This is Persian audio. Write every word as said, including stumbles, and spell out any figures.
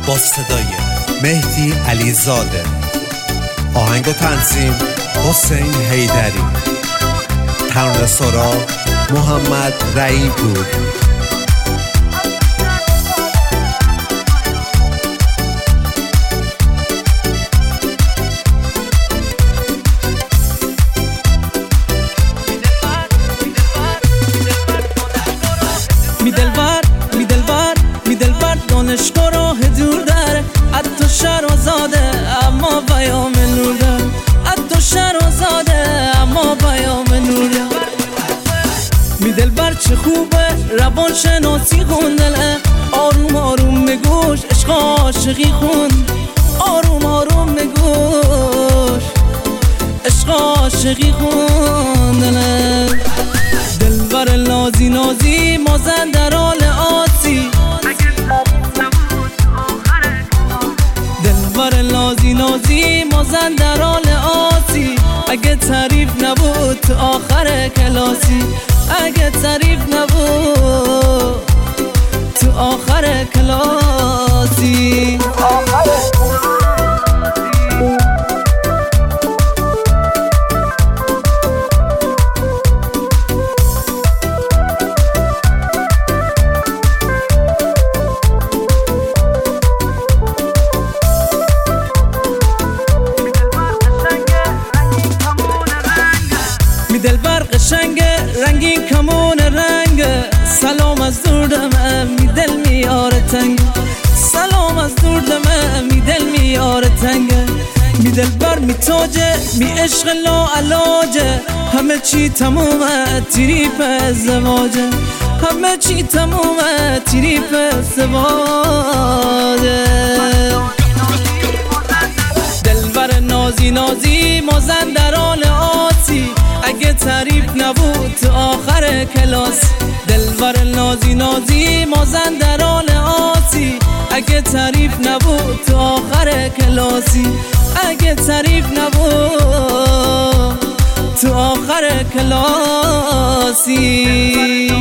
با صدای مهدی علیزاده، آهنگ و تنظیم حسین حیدری، ترانه سرا محمد رئی بود. می دلبر می دلبر می دلبر دانشگاه راه دور داره، حتی شهر آزاده اما پیام نور داره، حتی شهر آزاده اما پیام نور داره. می دلبر چه خوبه روان شناسی خوندله، آروم آروم میگوش عشق عاشقی خوند، آروم آروم میگوش عشق عاشقی خوندله. دلبر نازی نازی مازن در حال آسی، دلبر نازی نازی مازن در حال آسی، اگه تعریف نبود تو آخر کلاسی، اگه تعریف نبود تو آخر کلاسی. دلبر قشنگه رنگین کمون رنگه، سلام از دور دمه می دل میاره تنگه، سلام از دور دمه می دل میاره تنگه. می دلبر می تاجه می عشق لا علاجه، همه چی تمومه تریپ ازدواجه، همه چی تمومه تریپ ازدواجه. دلبر نازی نازی مازن در حال آسی، اگه تعریف نبود تو آخر کلاس. دلبر نازی نازی مازن در حال آسی، اگه تعریف نبود تو آخر کلاسی، اگه تعریف نبود تو آخر کلاسی.